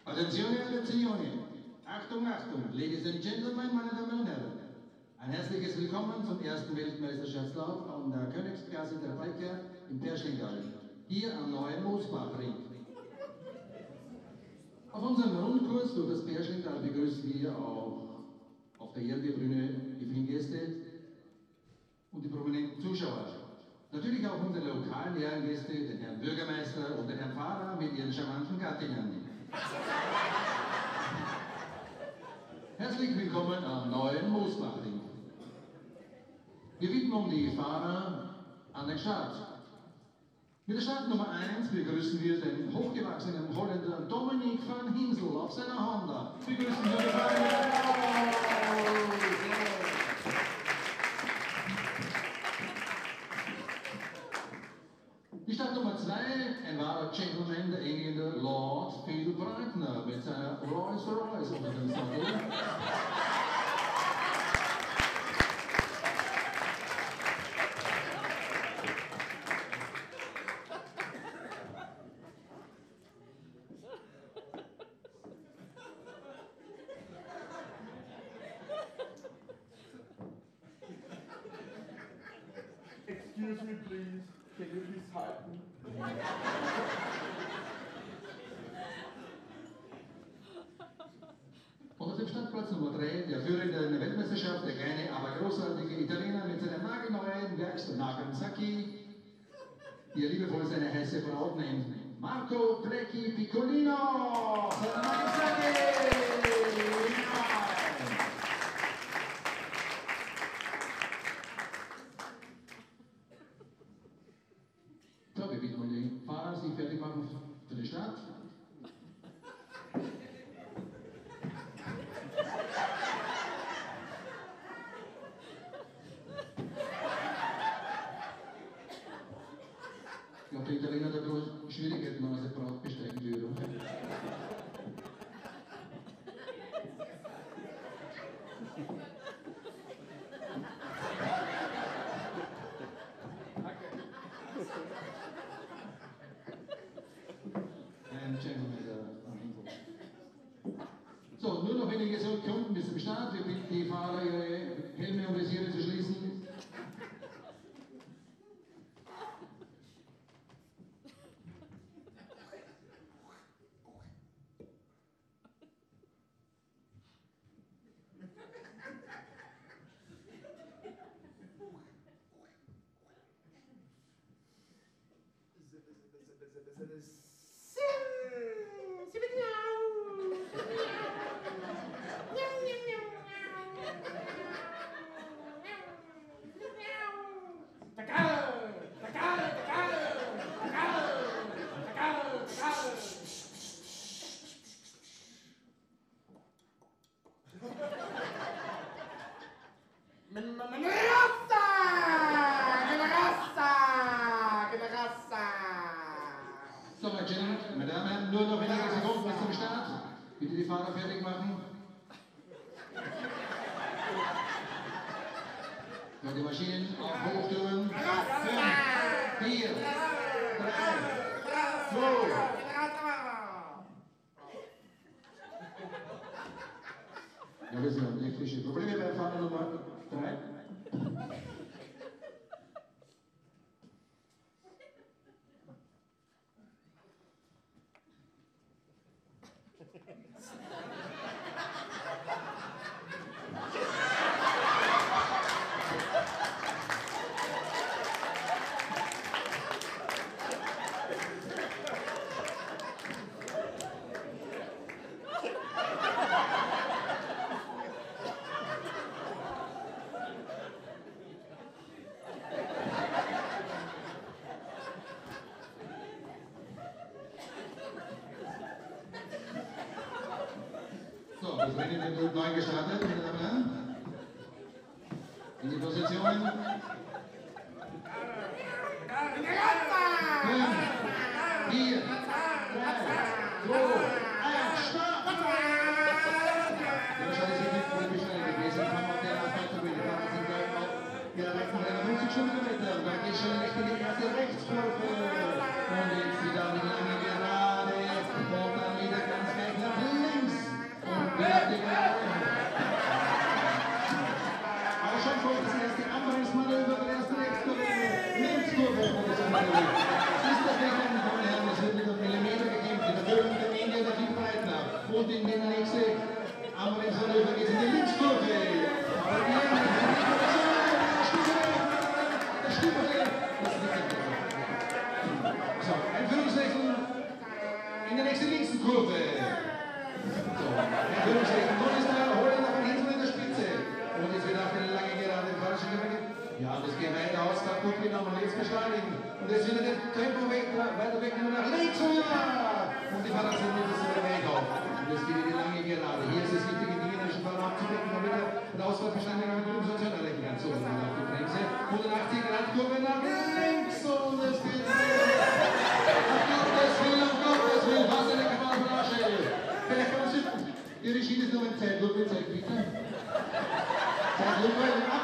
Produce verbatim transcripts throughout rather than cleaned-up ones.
Attenzione, attenzione! Achtung, Achtung! Ladies and Gentlemen, meine Damen und Herren! Ein herzliches Willkommen zum ersten Weltmeisterschaftslauf an der Königsklasse der Biker im Perschlingtal, hier am neuen Moosbachring. Auf unserem Rundkurs durch das Perschlingtal begrüßen wir auch auf der Erdbeerbühne die vielen Gäste und die prominenten Zuschauer. Natürlich auch unsere lokalen Ehrengäste, den Herrn Bürgermeister und den Herrn Pfarrer mit ihren charmanten Gattinnen. Herzlich willkommen am neuen Moosbachring. Wir widmen die Fahrer an den Start. Mit der Startnummer eins begrüßen wir den hochgewachsenen Holländer Dominik van Hinsel auf seiner Honda. Begrüßen wir die Fahrer. Die Startnummer zwei, ein wahrer Gentleman, der Engländer Lord Phil Breitner mit seiner Rolls Royce unter dem Sattel. Excuse me, please. Can you please help me? Und auf dem Startplatz Nummer drei, der Führende in der Weltmeisterschaft, der kleine, aber großartige Italiener mit seinem nagelneuen Werkstatt Nagasaki, die er liebevoll seine heiße Braut nennt, Marco Plecchi Piccolino! Nagasaki! So, wir bitten die Fahrer, sich fertig machen für den Start. Ich glaube, der Italiener hat da Schwierigkeiten, wenn er seine Braut besteigen würde. So, nur noch wenige Sekunden bis zum Start. Wir bitten die Fahrer, ihre Helme und Visiere zu schließen. So, meine Gentlemen, meine Damen, nur noch wenige Sekunden bis zum Start. Bitte die Fahrer fertig machen. Ja, die Maschinen auf Hochtouren. fünf, vier, drei, zwei. Ja, wir haben technische Probleme bei Fahrer Nummer drei. So, das Rennen wird neu gestartet, meine Damen und Herren. In die Positionen. fünf, vier, drei, zwei, eins, Start! Der Scheiße gibt wohl beschleunigt gewesen. Kann man der Asphalt-Turbine, die Fahrer sind gleich auf der rechten einundfünfzig Stundenkilometer. Da geht schon recht in die erste Rechtskurve. Und jetzt wieder mit lange Gerade. Und dann wieder ganz gleich nach links. Und in der nächste Amremsmanöver geht es in die Linkskurve. Aber wir haben das Stiefel. So, Einführungswechsel in der nächsten linken Kurve. So, Einführungswechsel. Nun ist der Holländer von Hinsel in der Spitze. Und jetzt wird auf eine lange Gerade falsche Gewinne. Ja, das geht weiter aus, hat gut genommen, jetzt beschleunigen. Und jetzt wieder den Tempo weg, weiter weg, nur nach links. Ja! Und die Fahrer sind wieder so Weg auf. Und jetzt geht die lange Gerade. Hier ist es wichtig, in die gegnerischen Fahrer abzudecken, damit der Ausfallverständiger mit dem Station erreichen kann. So, und dann auf die Bremse. hundertachtzig Grad Kurve nach links. Und es geht weiter. Um Gottes Willen, um Gottes Willen, was eine Kamerage. Vielleicht kann man sich. Die Regie ist nur ein Zeitlupe, zeigt bitte. Zeitlupe, ab.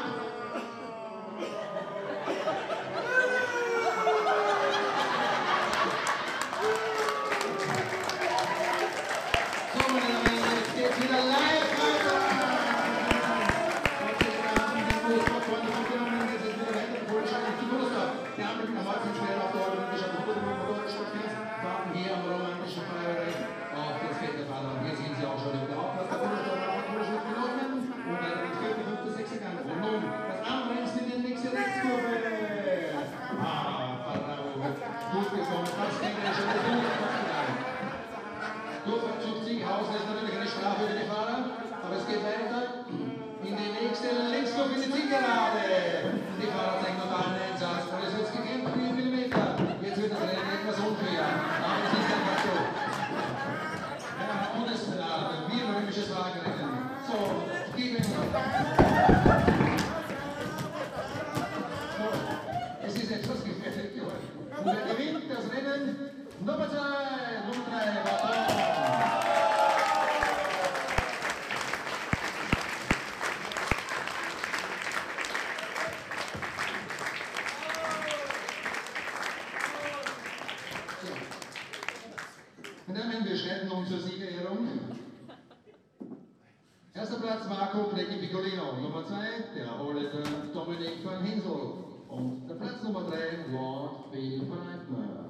Erster Platz Marco Precchi-Piccolino, Nummer zwei der Holländer Dominic van Hinsel und der Platz Nummer drei Lord Phil Breitner.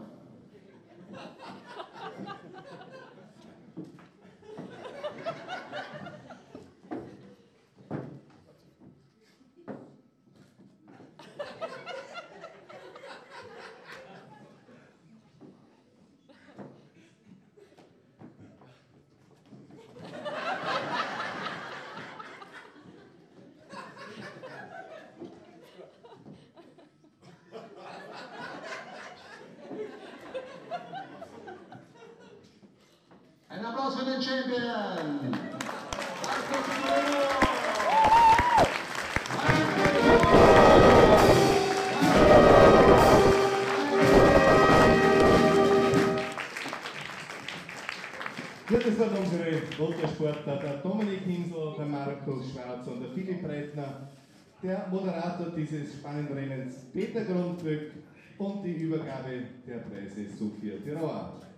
Ein Applaus für den Champion! Ja, das waren unsere Motorsportler, der Dominik Hinsel, der Markus Schwarz und der Philipp Breitner, der Moderator dieses spannenden Rennens Peter Grundböck und die Übergabe der Preise Sophia Tiroir.